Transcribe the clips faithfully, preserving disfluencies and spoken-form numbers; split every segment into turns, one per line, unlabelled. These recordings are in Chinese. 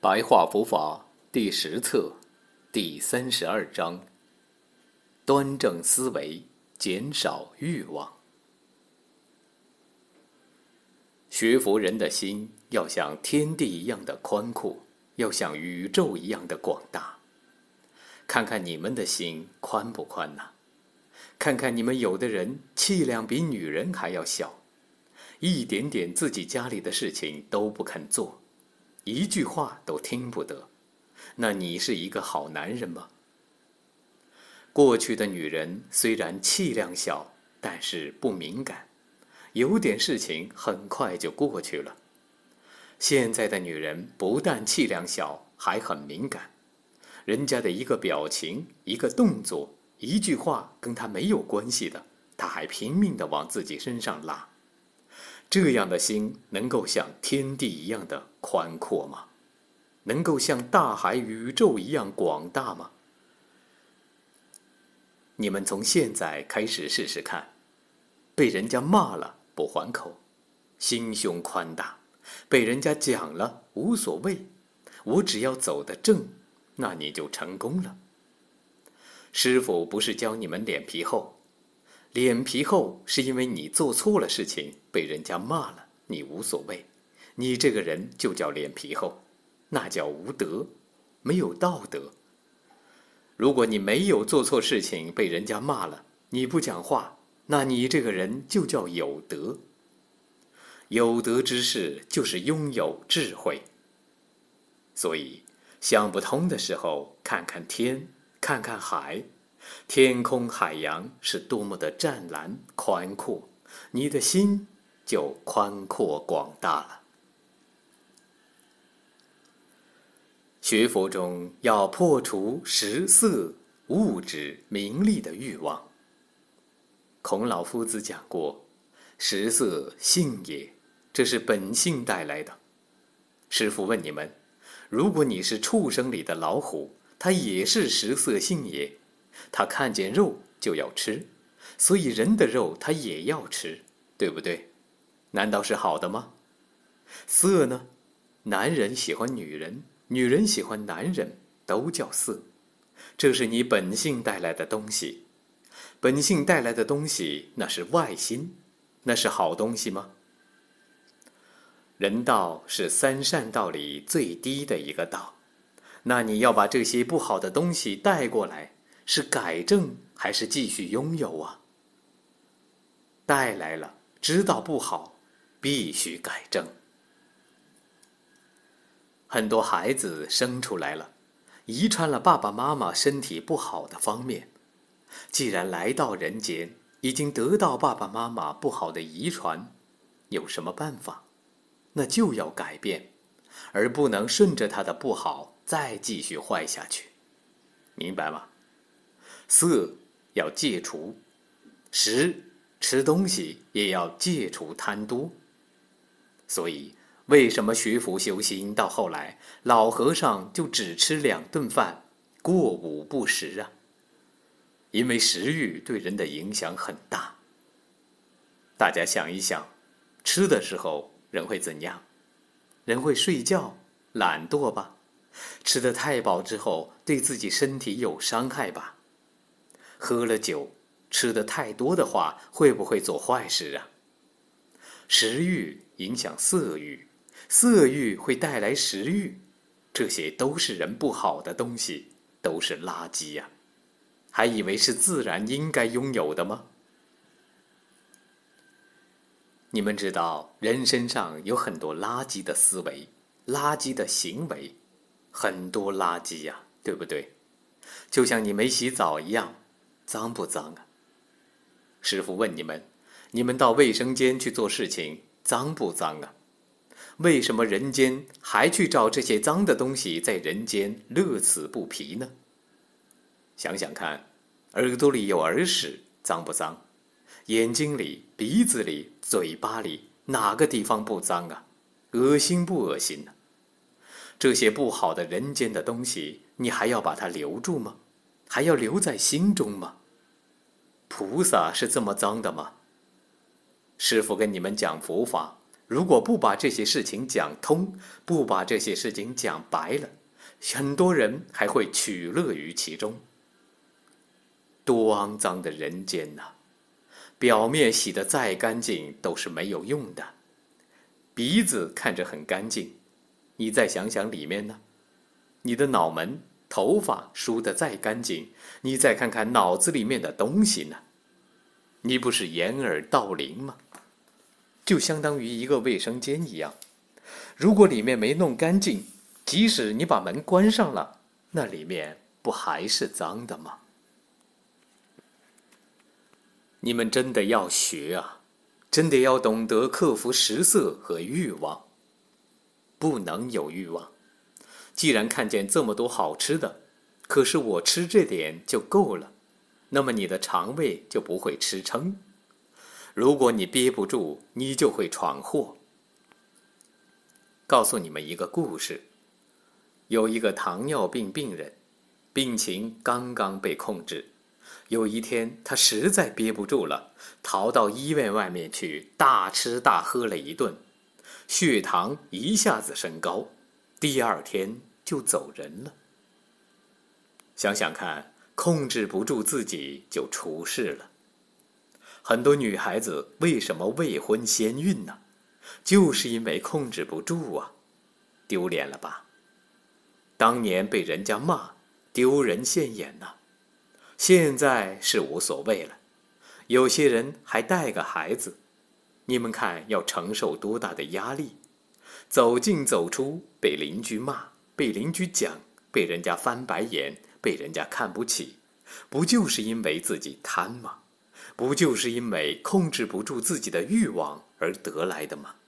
白话佛法第十册第三十二章：端正思维，减少欲望。学佛人的心要像天地一样的宽阔，要像宇宙一样的广大。看看你们的心宽不宽呐？看看你们有的人气量比女人还要小，一点点自己家里的事情都不肯做，一句话都听不得。那你是一个好男人吗？过去的女人虽然气量小，但是不敏感，有点事情很快就过去了。现在的女人不但气量小，还很敏感，人家的一个表情、一个动作、一句话跟她没有关系的，她还拼命地往自己身上拉。这样的心能够像天地一样的宽阔吗？能够像大海宇宙一样广大吗？你们从现在开始试试看，被人家骂了不还口，心胸宽大；被人家讲了无所谓，我只要走得正，那你就成功了。师父不是教你们脸皮厚，脸皮厚是因为你做错了事情，被人家骂了，你无所谓，你这个人就叫脸皮厚，那叫无德，没有道德。如果你没有做错事情，被人家骂了，你不讲话，那你这个人就叫有德。有德之士就是拥有智慧。所以想不通的时候，看看天，看看海，天空海洋是多么的湛蓝宽阔，你的心就宽阔广大了。学佛中要破除食色物质名利的欲望。孔老夫子讲过，食色性也，这是本性带来的。师父问你们，如果你是畜生里的老虎，它也是食色性也，它看见肉就要吃，所以人的肉它也要吃，对不对？难道是好的吗？色呢？男人喜欢女人，女人喜欢男人，都叫色。这是你本性带来的东西。本性带来的东西，那是外心，那是好东西吗？人道是三善道里最低的一个道，那你要把这些不好的东西带过来，是改正还是继续拥有啊？带来了，知道不好，必须改正。很多孩子生出来了，遗传了爸爸妈妈身体不好的方面。既然来到人间，已经得到爸爸妈妈不好的遗传，有什么办法？那就要改变，而不能顺着他的不好再继续坏下去。明白吗？色要戒除，食吃东西也要戒除贪多。所以为什么学佛修心到后来老和尚就只吃两顿饭，过午不食啊？因为食欲对人的影响很大。大家想一想，吃的时候人会怎样？人会睡觉懒惰吧？吃得太饱之后对自己身体有伤害吧？喝了酒吃得太多的话，会不会做坏事啊？食欲影响色欲，色欲会带来食欲，这些都是人不好的东西，都是垃圾呀、啊！还以为是自然应该拥有的吗？你们知道，人身上有很多垃圾的思维，垃圾的行为，很多垃圾呀、啊，对不对？就像你没洗澡一样，脏不脏啊？师父问你们，你们到卫生间去做事情，脏不脏啊？为什么人间还去找这些脏的东西在人间乐此不疲呢？想想看，耳朵里有耳屎，脏不脏？眼睛里、鼻子里、嘴巴里，哪个地方不脏啊？恶心不恶心呢、啊？这些不好的人间的东西，你还要把它留住吗？还要留在心中吗？菩萨是这么脏的吗？师父跟你们讲佛法， 如果不把这些事情讲通，不把这些事情讲白了，很多人还会取乐于其中。多肮脏的人间呐！表面洗得再干净都是没有用的。鼻子看着很干净，你再想想里面呢？你的脑门、头发梳得再干净，你再看看脑子里面的东西呢？你不是掩耳盗铃吗？就相当于一个卫生间一样，如果里面没弄干净，即使你把门关上了，那里面不还是脏的吗？你们真的要学啊，真的要懂得克服食色和欲望。不能有欲望。既然看见这么多好吃的，可是我吃这点就够了，那么你的肠胃就不会吃撑。如果你憋不住，你就会闯祸。告诉你们一个故事，有一个糖尿病病人，病情刚刚被控制。有一天，他实在憋不住了，逃到医院外面去，大吃大喝了一顿，血糖一下子升高，第二天就走人了。想想看，控制不住自己就出事了。很多女孩子为什么未婚先孕呢？就是因为控制不住啊，丢脸了吧？当年被人家骂，丢人现眼呐、啊。现在是无所谓了，有些人还带个孩子，你们看要承受多大的压力？走进走出，被邻居骂，被邻居讲，被人家翻白眼，被人家看不起，不就是因为自己贪吗？不就是因为控制不住自己的欲望而得来的吗？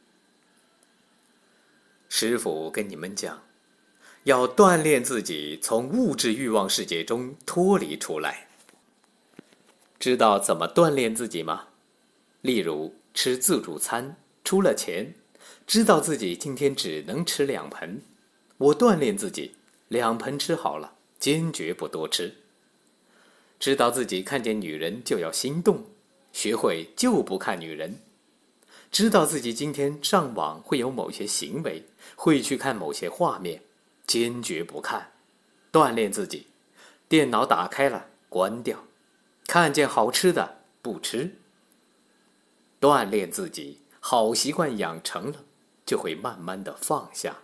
师父跟你们讲，要锻炼自己从物质欲望世界中脱离出来。知道怎么锻炼自己吗？例如吃自助餐，出了钱，知道自己今天只能吃两盆，我锻炼自己，两盆吃好了，坚决不多吃。知道自己看见女人就要心动，学会就不看女人。知道自己今天上网会有某些行为，会去看某些画面，坚决不看。锻炼自己，电脑打开了关掉，看见好吃的不吃。锻炼自己，好习惯养成了，就会慢慢的放下。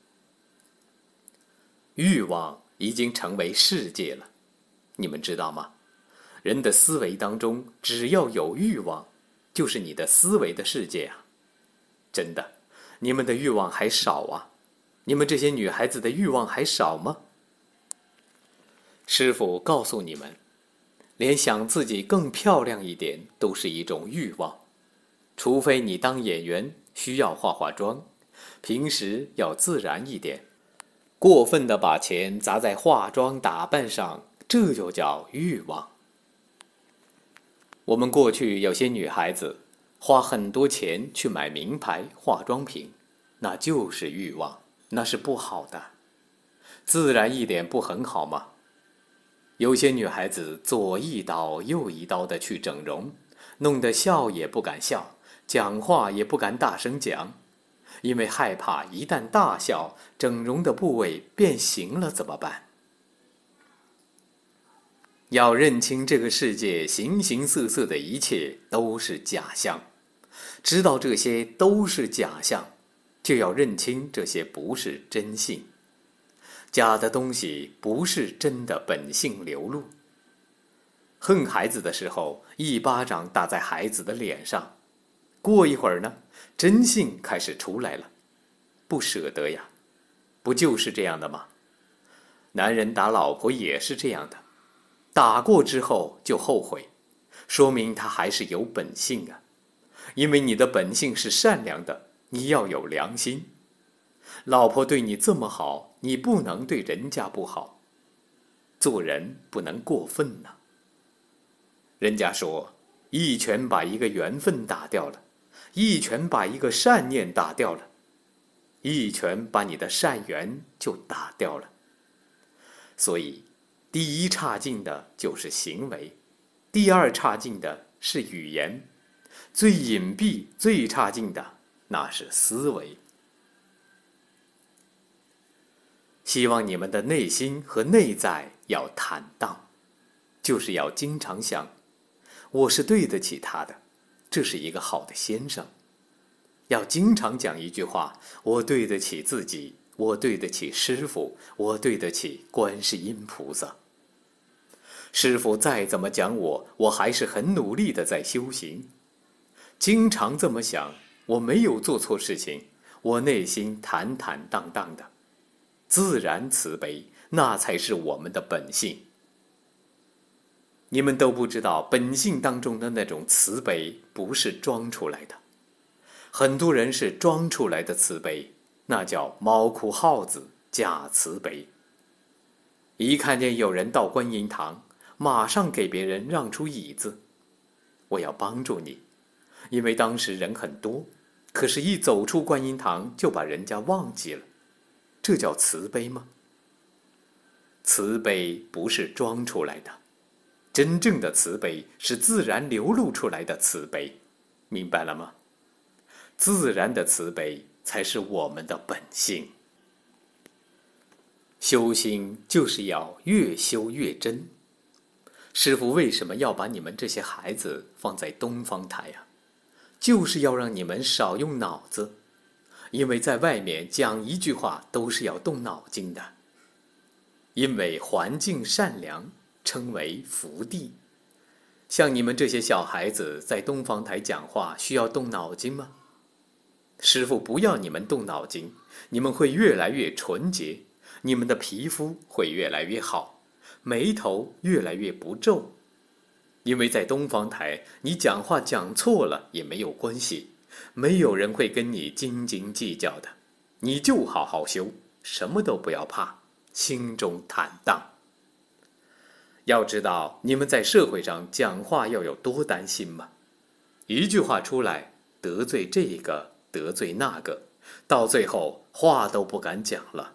欲望已经成为世界了，你们知道吗？人的思维当中，只要有欲望，就是你的思维的世界啊！真的，你们的欲望还少啊？你们这些女孩子的欲望还少吗？师父告诉你们，连想自己更漂亮一点都是一种欲望。除非你当演员需要化化妆，平时要自然一点。过分的把钱砸在化妆打扮上，这就叫欲望。我们过去有些女孩子花很多钱去买名牌化妆品，那就是欲望，那是不好的。自然一点不很好吗？有些女孩子左一刀右一刀的去整容，弄得笑也不敢笑，讲话也不敢大声讲，因为害怕一旦大笑，整容的部位变形了怎么办？要认清这个世界形形色色的一切都是假象，知道这些都是假象，就要认清这些不是真性。假的东西不是真的本性流露。恨孩子的时候，一巴掌打在孩子的脸上，过一会儿呢，真性开始出来了，不舍得呀，不就是这样的吗？男人打老婆也是这样的，打过之后就后悔，说明他还是有本性啊。因为你的本性是善良的，你要有良心。老婆对你这么好，你不能对人家不好。做人不能过分呐、啊。人家说，一拳把一个缘分打掉了，一拳把一个善念打掉了，一拳把你的善缘就打掉了。所以第一差劲的就是行为，第二差劲的是语言，最隐蔽最差劲的那是思维。希望你们的内心和内在要坦荡，就是要经常想，我是对得起他的，这是一个好的先生。要经常讲一句话，我对得起自己，我对得起师父，我对得起观世音菩萨。师父再怎么讲我，我还是很努力的在修行。经常这么想，我没有做错事情，我内心坦坦荡荡的，自然慈悲，那才是我们的本性。你们都不知道，本性当中的那种慈悲不是装出来的。很多人是装出来的慈悲，那叫猫哭耗子假慈悲。一看见有人到观音堂，马上给别人让出椅子，我要帮助你，因为当时人很多，可是一走出观音堂就把人家忘记了，这叫慈悲吗？慈悲不是装出来的，真正的慈悲是自然流露出来的慈悲，明白了吗？自然的慈悲才是我们的本性。修心就是要越修越真。师父为什么要把你们这些孩子放在东方台啊？就是要让你们少用脑子，因为在外面讲一句话都是要动脑筋的。因为环境善良，称为福地。像你们这些小孩子在东方台讲话，需要动脑筋吗？师父不要你们动脑筋，你们会越来越纯洁，你们的皮肤会越来越好，眉头越来越不皱。因为在东方台，你讲话讲错了也没有关系，没有人会跟你斤斤计较的。你就好好修，什么都不要怕，心中坦荡。要知道，你们在社会上讲话要有多担心吗？一句话出来，得罪这个，得罪那个，到最后话都不敢讲了。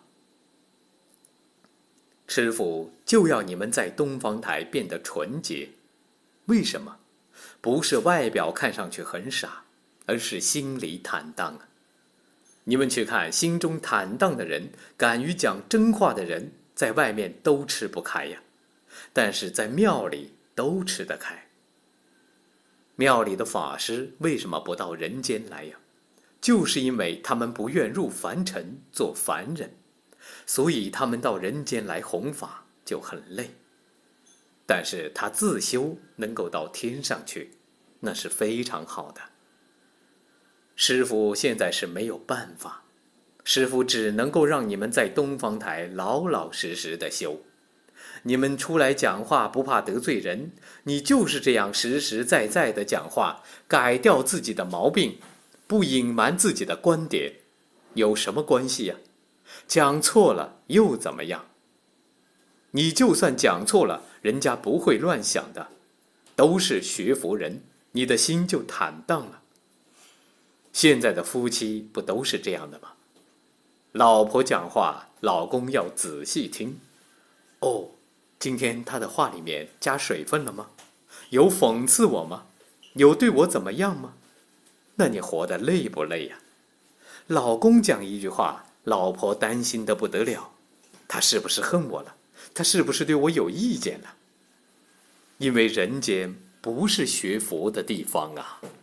师父就要你们在东方台变得纯洁。为什么？不是外表看上去很傻，而是心里坦荡啊！你们去看，心中坦荡的人，敢于讲真话的人，在外面都吃不开呀，但是在庙里都吃得开。庙里的法师为什么不到人间来呀？就是因为他们不愿入凡尘做凡人，所以他们到人间来弘法就很累。但是他自修能够到天上去，那是非常好的。师父现在是没有办法，师父只能够让你们在东方台老老实实的修。你们出来讲话不怕得罪人，你就是这样实实在在的讲话，改掉自己的毛病，不隐瞒自己的观点，有什么关系呀？讲错了又怎么样？你就算讲错了，人家不会乱想的，都是学佛人，你的心就坦荡了。现在的夫妻不都是这样的吗？老婆讲话，老公要仔细听。哦，今天他的话里面加水分了吗？有讽刺我吗？有对我怎么样吗？那你活得累不累呀？老公讲一句话，老婆担心得不得了，他是不是恨我了？他是不是对我有意见了？因为人间不是学佛的地方啊。